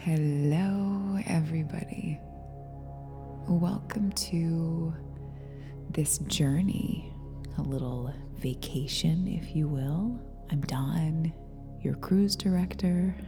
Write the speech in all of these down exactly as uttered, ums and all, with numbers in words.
Hello, everybody. Welcome to this journey, a little vacation, if you will. I'm Dawn, your cruise director.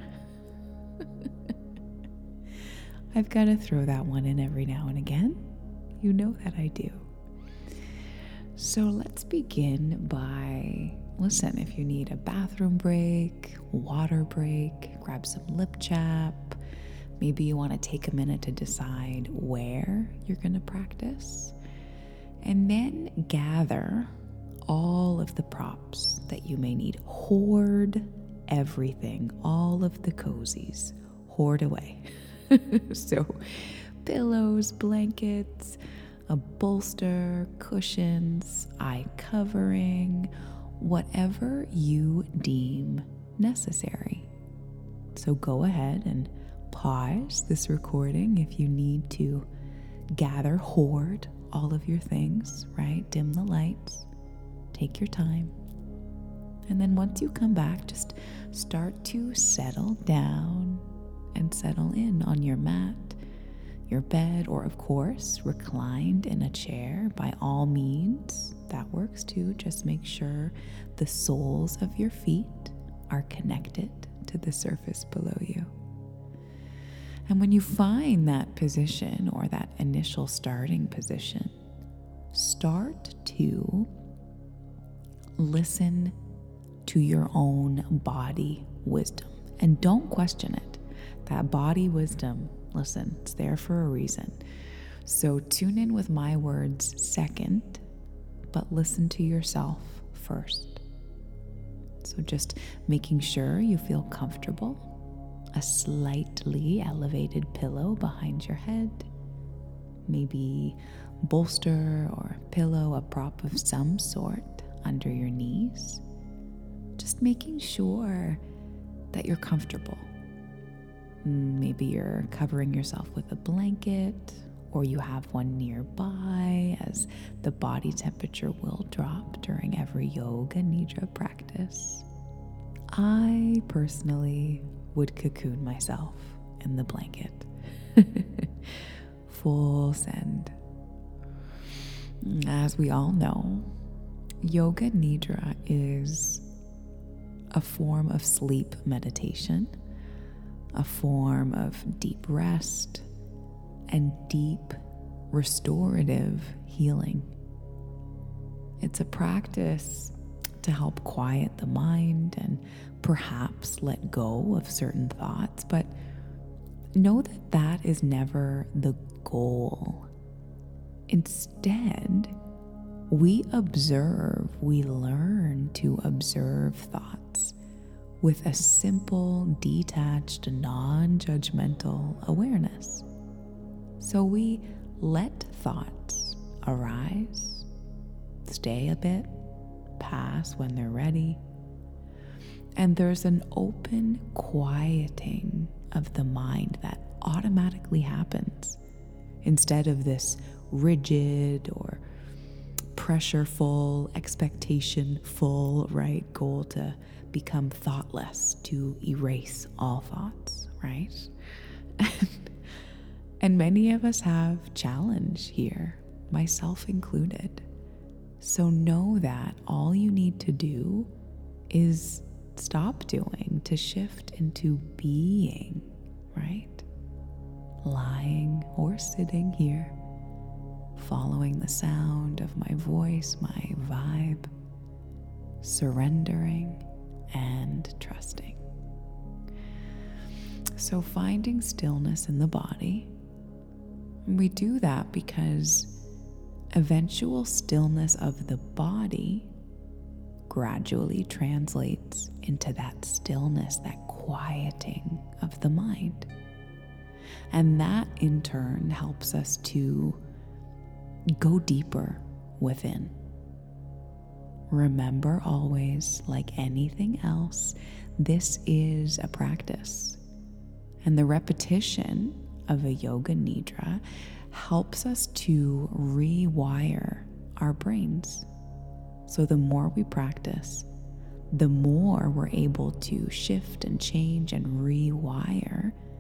I've got to throw that one in every now and again. You know that I do. So let's begin by, listen, if you need a bathroom break, water break, grab some lip chap. Maybe you want to take a minute to decide where you're going to practice. And then gather all of the props that you may need. Hoard everything, all of the cozies. Hoard away. So pillows, blankets, a bolster, cushions, eye covering, whatever you deem necessary. So go ahead and pause this recording if you need to gather, hoard all of your things, right? Dim the lights, take your time. And then once you come back, just start to settle down and settle in on your mat, your bed, or of course, reclined in a chair. By all means, that works too. Just make sure the soles of your feet are connected to the surface below you. And when you find that position or that initial starting position, start to listen to your own body wisdom. And don't question it. That body wisdom, listen, it's there for a reason. So tune in with my words second, but listen to yourself first. So just making sure you feel comfortable. A slightly elevated pillow behind your head, maybe bolster or pillow, a prop of some sort under your knees. Just making sure that you're comfortable. Maybe you're covering yourself with a blanket, or you have one nearby, as the body temperature will drop during every yoga nidra practice. I personally would cocoon myself in the blanket. Full send. As we all know, yoga nidra is a form of sleep meditation, a form of deep rest and deep restorative healing. It's a practice to help quiet the mind and perhaps let go of certain thoughts, but know that that is never the goal. Instead, we observe, we learn to observe thoughts with a simple, detached, non-judgmental awareness. So we let thoughts arise, stay a bit, pass when they're ready, and there's an open quieting of the mind that automatically happens instead of this rigid or pressureful, expectation-full, right, goal to become thoughtless, to erase all thoughts, right? And, and many of us have challenge here, myself included. So know that all you need to do is stop doing to shift into being, right? Lying or sitting here, following the sound of my voice, my vibe, surrendering and trusting. So finding stillness in the body, we do that because eventual stillness of the body gradually translates into that stillness, that quieting of the mind. And that in turn helps us to go deeper within. Remember always, like anything else, this is a practice. And the repetition of a yoga nidra helps us to rewire our brains. So the more we practice, the more we're able to shift and change and rewire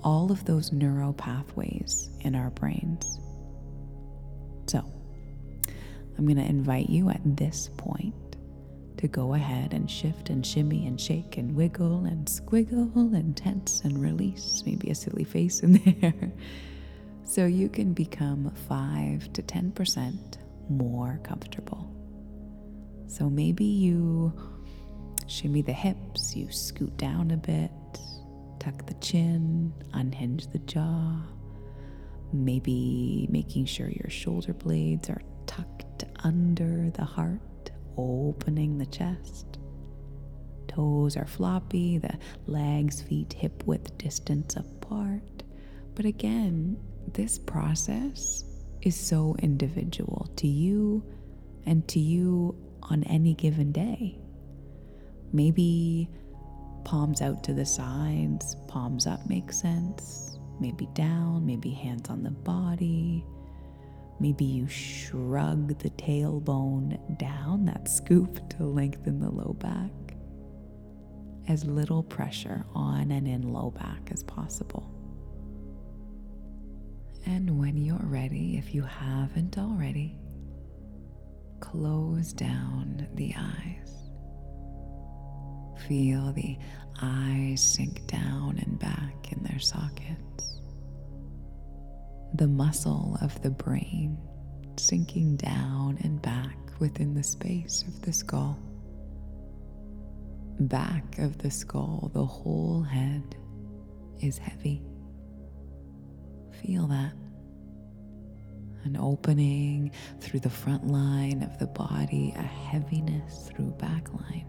all of those neural pathways in our brains. So, I'm going to invite you at this point to go ahead and shift and shimmy and shake and wiggle and squiggle and tense and release, maybe a silly face in there, so you can become five to ten percent more comfortable. So maybe you shimmy the hips, you scoot down a bit, tuck the chin, unhinge the jaw, maybe making sure your shoulder blades are tucked under the heart, opening the chest. Toes are floppy, the legs, feet, hip width distance apart. But again, this process is so individual to you and to you on any given day. Maybe palms out to the sides, palms up makes sense. Maybe down, maybe hands on the body. Maybe you shrug the tailbone down, that scoop to lengthen the low back. As little pressure on and in low back as possible. And when you're ready, if you haven't already, close down the eyes. Feel the eyes sink down and back in their sockets. The muscle of the brain sinking down and back within the space of the skull. Back of the skull, the whole head is heavy. Feel that. An opening through the front line of the body, a heaviness through back line.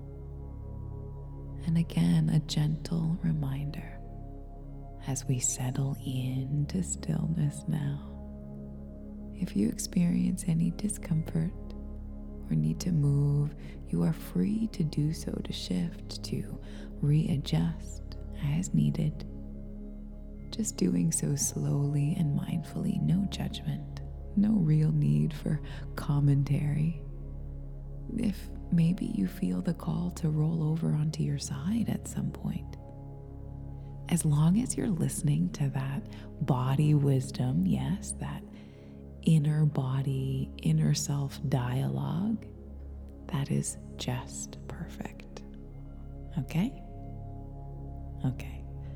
And again, a gentle reminder as we settle into stillness now. If you experience any discomfort or need to move, you are free to do so, to shift, to readjust as needed. Just doing so slowly and mindfully, no judgment, no real need for commentary. If maybe you feel the call to roll over onto your side at some point, as long as you're listening to that body wisdom, yes, that inner body, inner self dialogue, that is just perfect. Okay? Okay.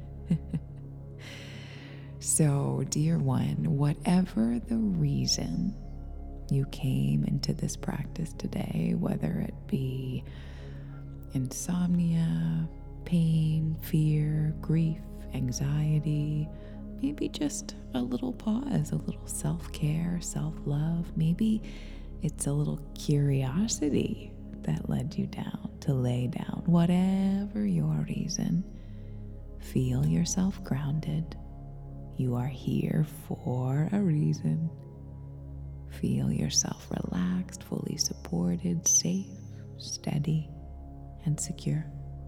So, dear one, whatever the reason you came into this practice today, whether it be insomnia, pain, fear, grief, anxiety, maybe just a little pause, a little self-care, self-love, maybe it's a little curiosity that led you down to lay down. Whatever your reason, feel yourself grounded. You are here for a reason. Feel yourself relaxed, fully supported, safe, steady, and secure.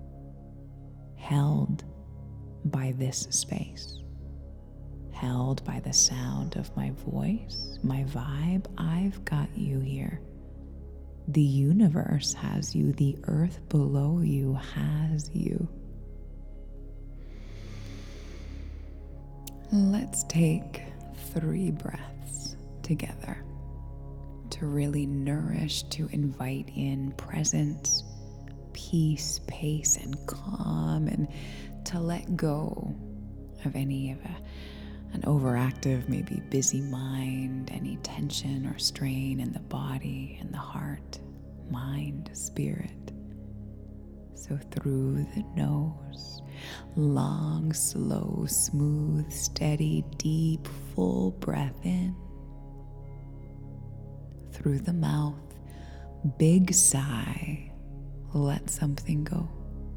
Held by this space. Held by the sound of my voice, my vibe. I've got you here. The universe has you. The earth below you has you. Let's take three breaths together to really nourish, to invite in presence, peace, pace, and calm, and to let go of any of a, an overactive, maybe busy mind, any tension or strain in the body and the heart, mind, spirit. So through the nose, long, slow, smooth, steady, deep, full breath in. Through the mouth, big sigh, let something go.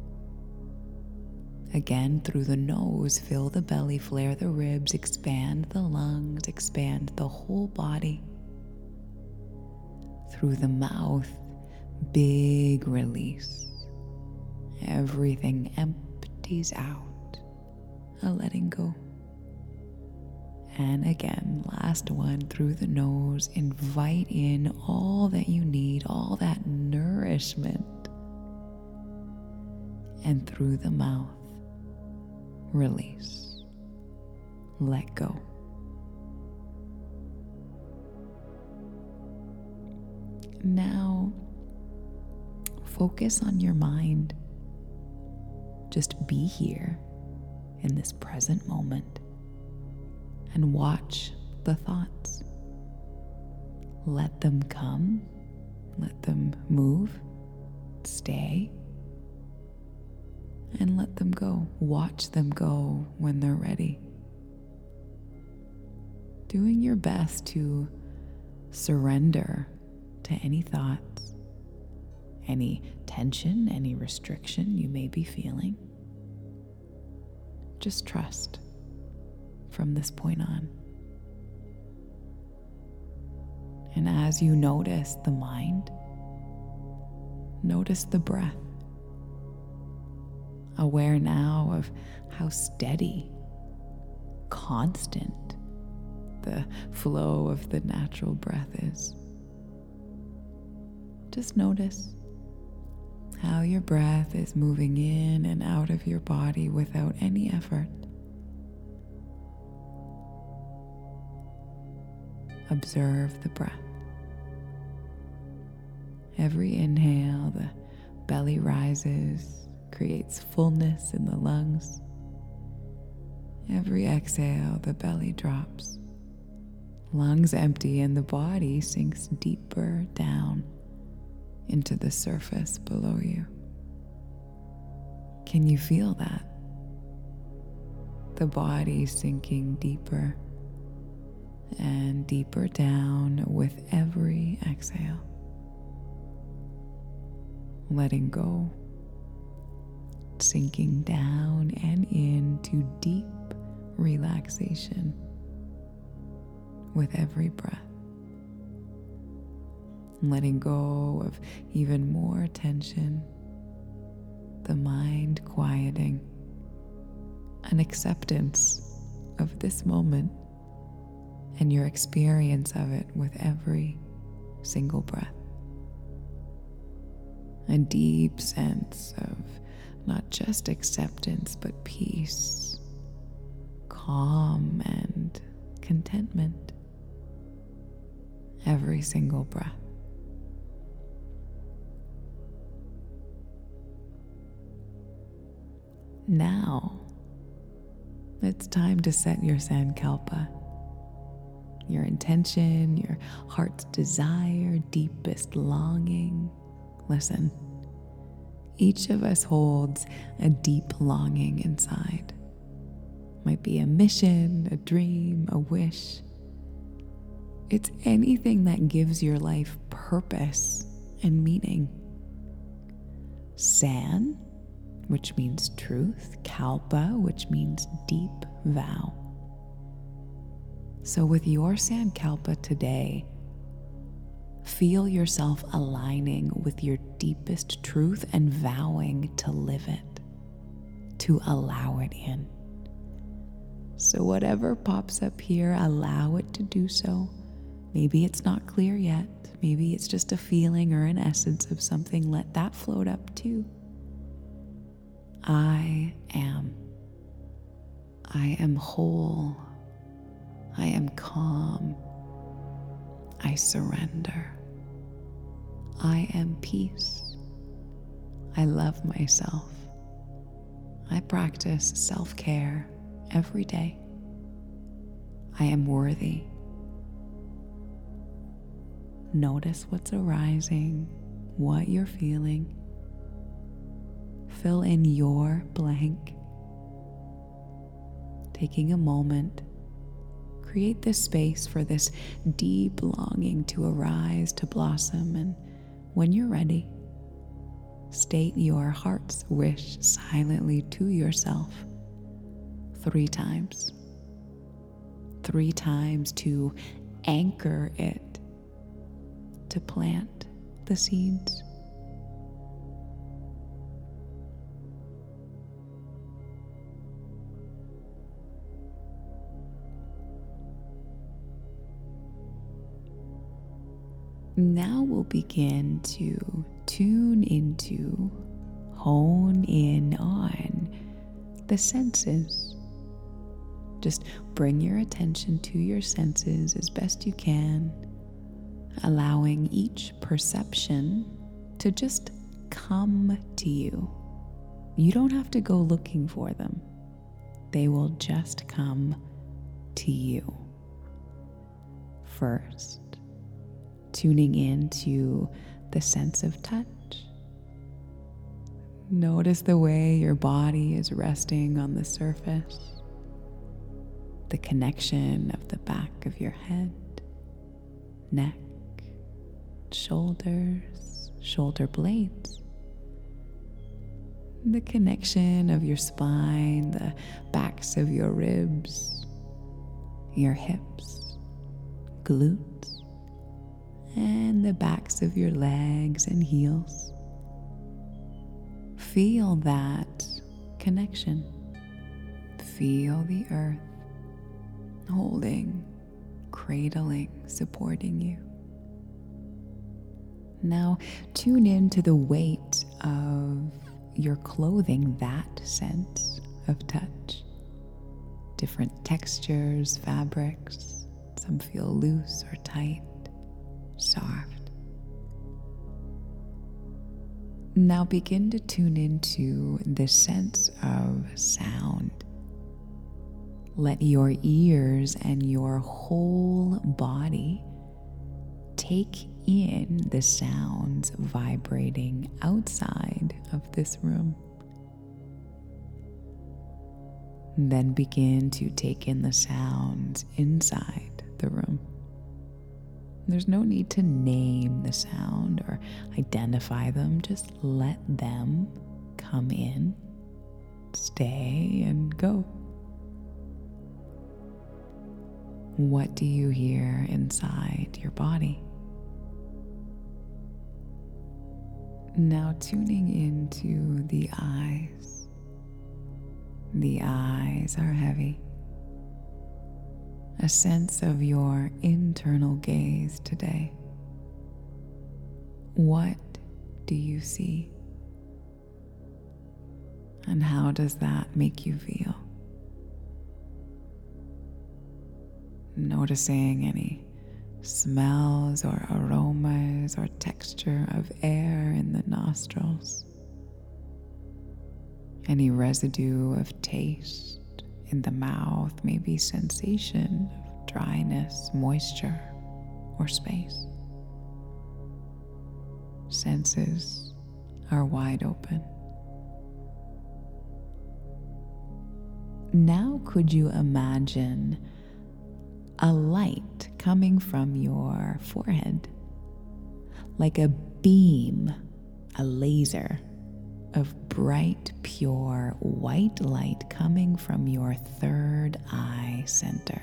Again, through the nose, fill the belly, flare the ribs, expand the lungs, expand the whole body. Through the mouth, big release. Everything empties out, a letting go. And again, last one, through the nose, invite in all that you need, all that nourishment. And through the mouth, release. let go. Now, focus on your mind. Just be here in this present moment and watch the thoughts. Let them come, let them move, stay, and let them go. Watch them go when they're ready. Doing your best to surrender to any thoughts, any tension, any restriction you may be feeling. Just trust from this point on. And as you notice the mind, notice the breath. Aware now of how steady, constant the flow of the natural breath is. Just notice how your breath is moving in and out of your body without any effort. Observe the breath. Every inhale, the belly rises, creates fullness in the lungs. Every exhale, the belly drops. Lungs empty and the body sinks deeper down into the surface below you. Can you feel that? The body sinking deeper and deeper down with every exhale. Letting go, sinking down and into deep relaxation with every breath. Letting go of even more tension, the mind quieting, an acceptance of this moment and your experience of it with every single breath. A deep sense of not just acceptance, but peace, calm, and contentment. Every single breath. Now, it's time to set your Sankalpa, your intention, your heart's desire, deepest longing. Listen, each of us holds a deep longing inside. Might be a mission, a dream, a wish. It's anything that gives your life purpose and meaning. San, which means truth, Kalpa, which means deep vow. So with your Sankalpa today, feel yourself aligning with your deepest truth and vowing to live it, to allow it in. So whatever pops up here, allow it to do so. Maybe it's not clear yet. Maybe it's just a feeling or an essence of something. Let that float up too. I am. I am whole. I am calm. I surrender. I am peace. I love myself. I practice self-care every day. I am worthy. Notice what's arising, what you're feeling. Fill in your blank. Taking a moment, create this space for this deep longing to arise, to blossom, and when you're ready, state your heart's wish silently to yourself three times. Three times to anchor it, to plant the seeds. Now we'll begin to tune into, hone in on the senses. Just bring your attention to your senses as best you can, allowing each perception to just come to you. You don't have to go looking for them. They will just come to you. First, tuning into the sense of touch. Notice the way your body is resting on the surface, the connection of the back of your head, neck, shoulders, shoulder blades, the connection of your spine, the backs of your ribs, your hips, glutes, and the backs of your legs and heels. Feel that connection. Feel the earth holding, cradling, supporting you. Now tune into the weight of your clothing, that sense of touch. Different textures, fabrics, some feel loose or tight, soft. Now begin to tune into the sense of sound. Let your ears and your whole body take in the sounds vibrating outside of this room. Then begin to take in the sounds inside the room. There's no need to name the sound or identify them. Just let them come in, stay, and go. What do you hear inside your body? Now tuning into the eyes. The eyes are heavy. A sense of your internal gaze today. What do you see? And how does that make you feel? Noticing any smells or aromas or texture of air in the nostrils. Any residue of taste in the mouth, maybe sensation of dryness, moisture, or space. Senses are wide open. Now could you imagine a light coming from your forehead, like a beam, a laser of bright, pure white light coming from your third eye center.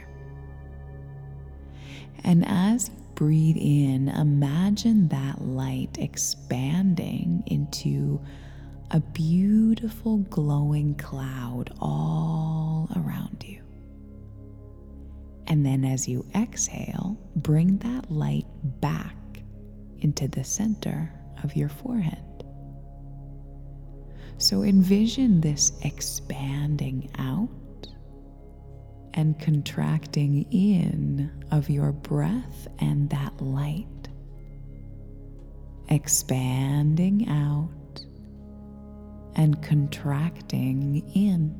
And as you breathe in, imagine that light expanding into a beautiful glowing cloud all around you. And then as you exhale, bring that light back into the center of your forehead. So envision this expanding out and contracting in of your breath and that light. Expanding out and contracting in.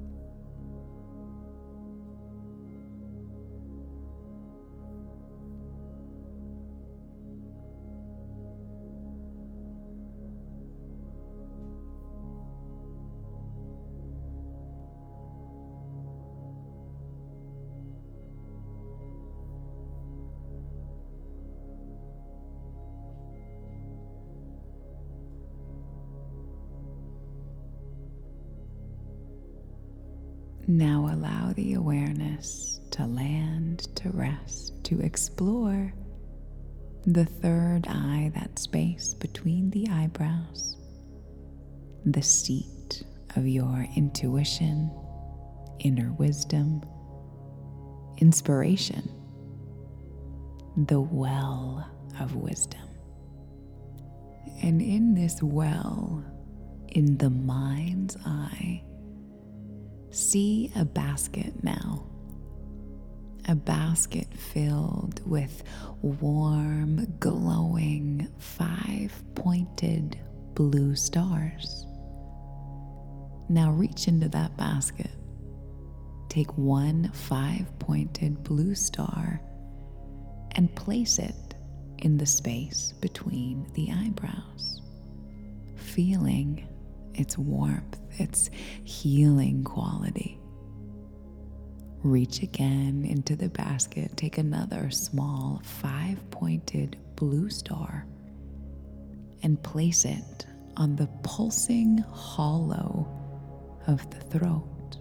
Now allow the awareness to land, to rest, to explore the third eye, that space between the eyebrows, the seat of your intuition, inner wisdom, inspiration, the well of wisdom. And in this well, in the mind's eye, See a basket now. A basket filled with warm, glowing, five-pointed blue stars. Now reach into that basket. Take one five-pointed blue star and place it in the space between the eyebrows, feeling its warmth, its healing quality. Reach again into the basket, take another small five-pointed blue star and place it on the pulsing hollow of the throat.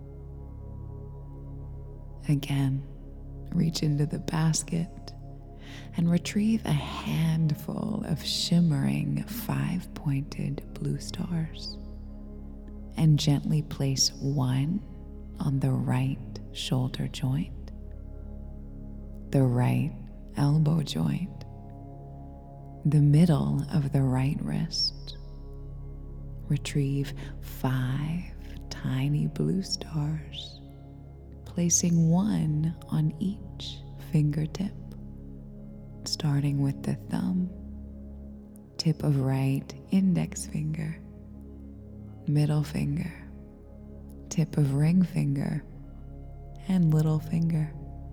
Again, reach into the basket and retrieve a handful of shimmering five-pointed blue stars and gently place one on the right shoulder joint, the right elbow joint, the middle of the right wrist. Retrieve five tiny blue stars, placing one on each fingertip, starting with the thumb, tip of right index finger, middle finger, tip of ring finger, and little finger.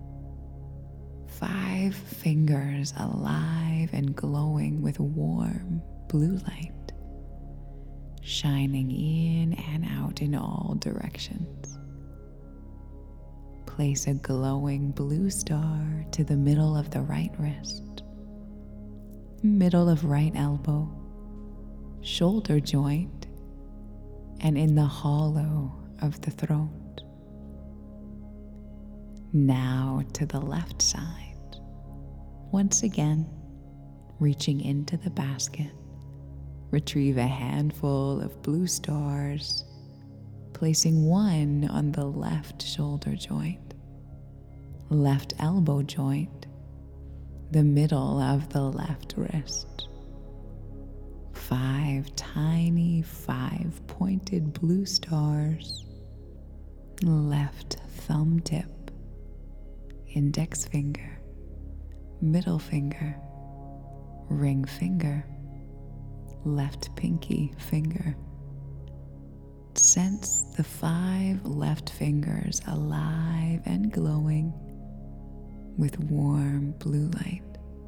Five fingers alive and glowing with warm blue light, shining in and out in all directions. Place a glowing blue star to the middle of the right wrist, middle of right elbow, shoulder joint, and in the hollow of the throat. Now to the left side. Once again, reaching into the basket, retrieve a handful of blue stars, placing one on the left shoulder joint, left elbow joint, the middle of the left wrist. Five tiny five-pointed blue stars, left thumb tip, index finger, middle finger, ring finger, left pinky finger. Sense the five left fingers alive and glowing with warm blue light.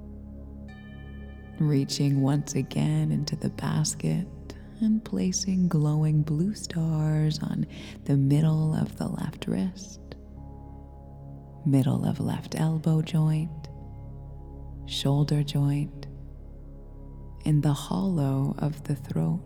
Reaching once again into the basket and placing glowing blue stars on the middle of the left wrist, middle of left elbow joint, shoulder joint, in the hollow of the throat.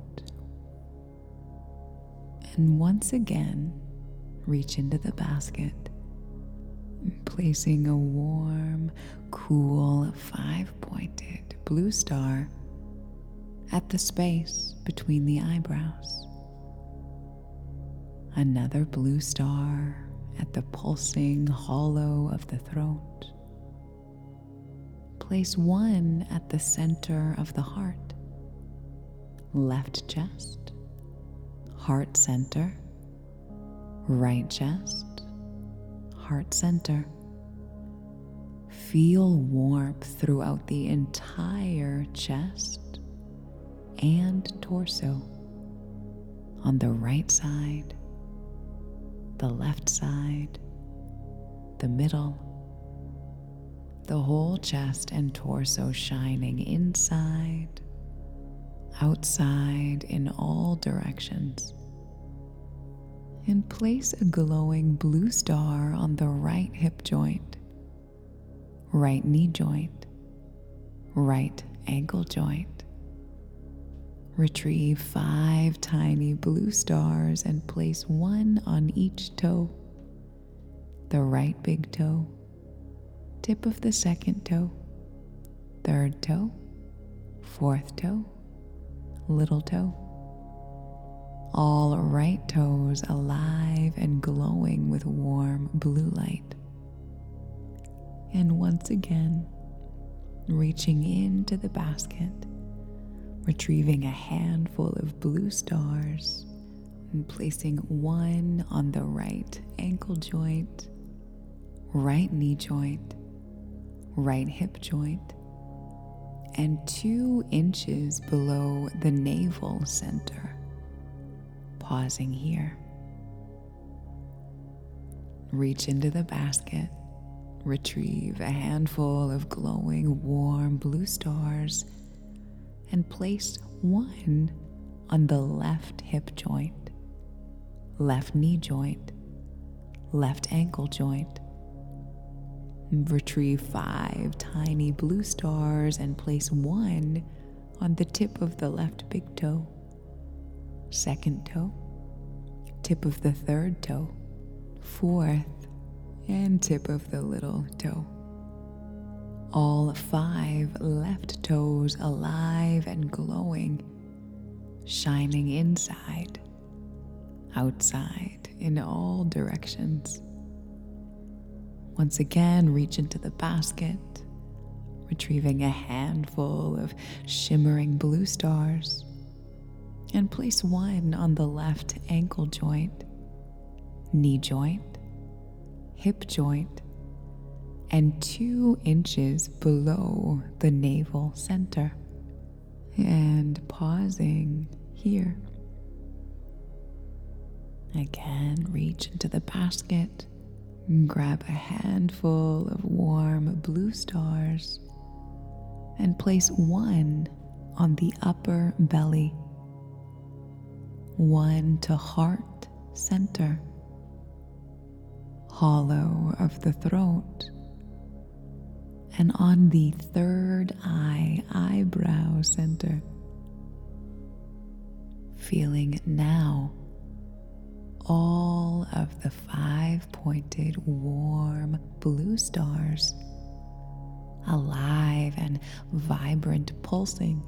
And once again, reach into the basket, placing a warm, cool, five-pointed blue star at the space between the eyebrows. Another blue star at the pulsing hollow of the throat. Place one at the center of the heart, left chest, heart center, right chest, heart center. Feel warmth throughout the entire chest and torso, on the right side, the left side, the middle, the whole chest and torso shining inside, outside, in all directions. And place a glowing blue star on the right hip joint, right knee joint, right ankle joint. Retrieve five tiny blue stars and place one on each toe, the right big toe, tip of the second toe, third toe, fourth toe, little toe. All right toes alive and glowing with warm blue light. And once again, reaching into the basket, retrieving a handful of blue stars, And placing one on the right ankle joint, right knee joint, right hip joint, and two inches below the navel center. Pausing here. Reach into the basket, retrieve a handful of glowing, warm blue stars, and place one on the left hip joint, left knee joint, left ankle joint. Retrieve five tiny blue stars and place one on the tip of the left big toe, second toe, tip of the third toe, fourth, and tip of the little toe. All five left toes alive and glowing, shining inside, outside, in all directions. Once again, reach into the basket, retrieving a handful of shimmering blue stars, and place one on the left ankle joint, knee joint, hip joint, and two inches below the navel center. And pausing here. Again, reach into the basket, grab a handful of warm blue stars, and place one on the upper belly, one to heart center, hollow of the throat, and on the third eye eyebrow center. Feeling now all of the five-pointed warm blue stars, alive and vibrant, pulsing.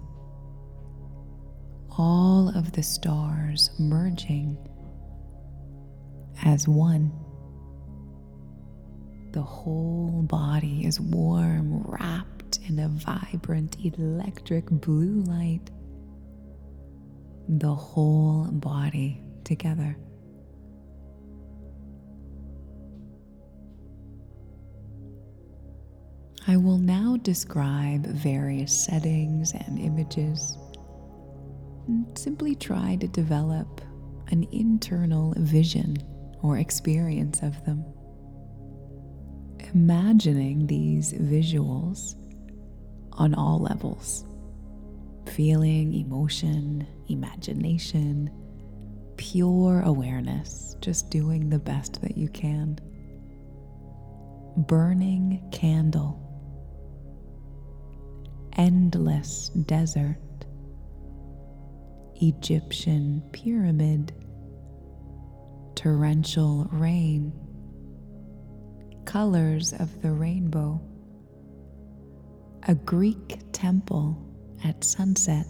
All of the stars merging as one. The whole body is warm, wrapped in a vibrant electric blue light. The whole body together. I will now describe various settings and images. And simply try to develop an internal vision or experience of them. Imagining these visuals on all levels. Feeling, emotion, imagination, pure awareness, just doing the best that you can. Burning candle. Endless desert. Egyptian pyramid. Torrential rain. Colors of the rainbow. A Greek temple at sunset.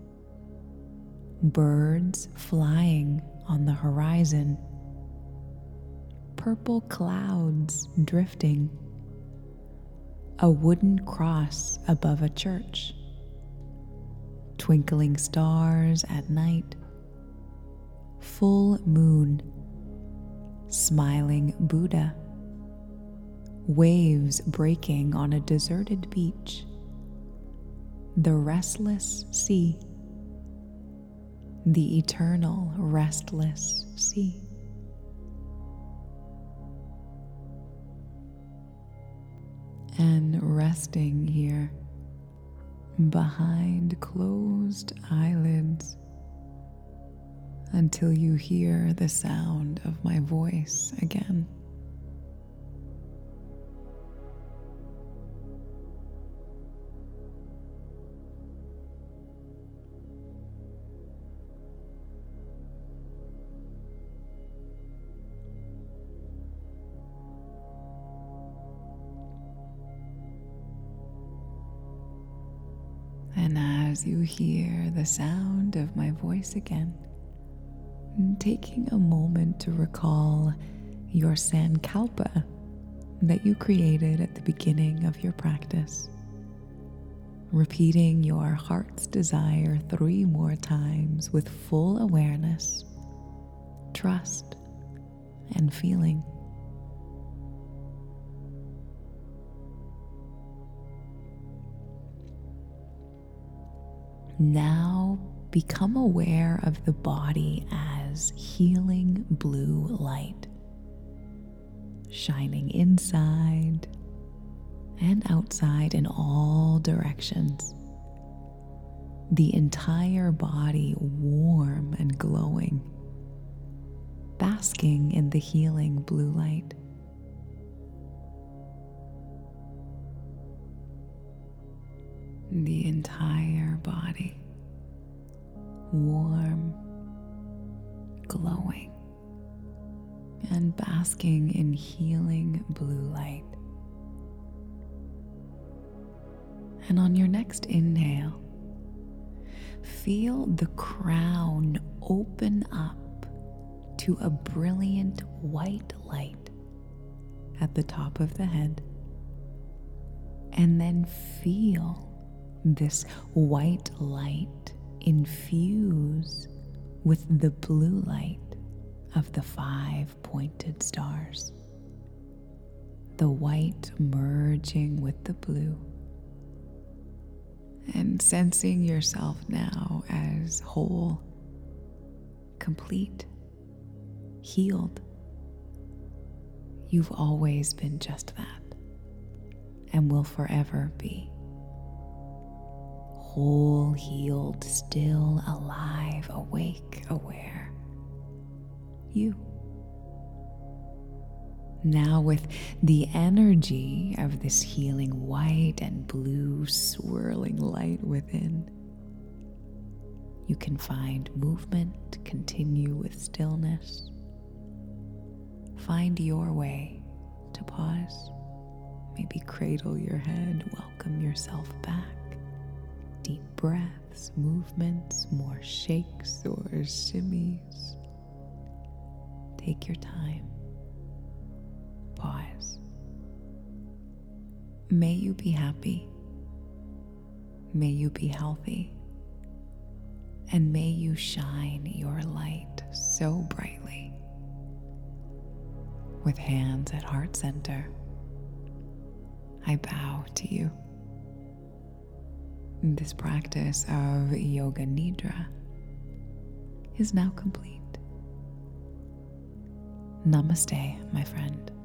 Birds flying on the horizon. Purple clouds drifting. A wooden cross above a church. Twinkling stars at night. Full moon. Smiling Buddha. Waves breaking on a deserted beach. The restless sea. The eternal restless sea. And resting here behind closed eyelids until you hear the sound of my voice again. And as you hear the sound of my voice again, taking a moment to recall your sankalpa that you created at the beginning of your practice, repeating your heart's desire three more times with full awareness, trust and feeling. Now become aware of the body as healing blue light, shining inside and outside in all directions. The entire body warm and glowing, basking in the healing blue light. The entire body warm, glowing, and basking in healing blue light. And on your next inhale, feel the crown open up to a brilliant white light at the top of the head. And then feel this white light infuse with the blue light of the five pointed stars. The white merging with the blue, and sensing yourself now as whole, complete, healed. You've always been just that, and will forever be. Whole, healed, still alive, awake, aware. You. Now, with the energy of this healing white and blue swirling light within, you can find movement, continue with stillness. Find your way to pause. Maybe cradle your head, welcome yourself back. Deep breaths, movements, more shakes or shimmies. Take your time. Pause. May you be happy. May you be healthy. And may you shine your light so brightly. With hands at heart center, I bow to you. This practice of Yoga Nidra is now complete. Namaste, my friend.